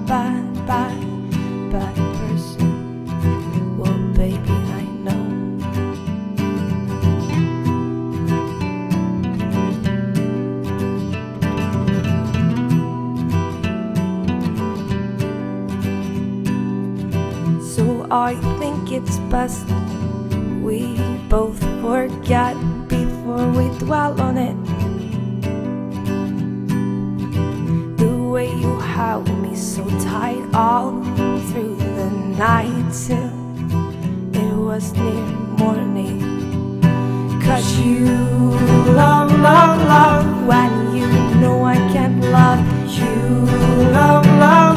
bad person. Well, baby, I know. So I think it's best we both forget before we dwell on it. The way you held me so tight all through the night till it was near morning. 'Cause you love when you know I can't love you. Love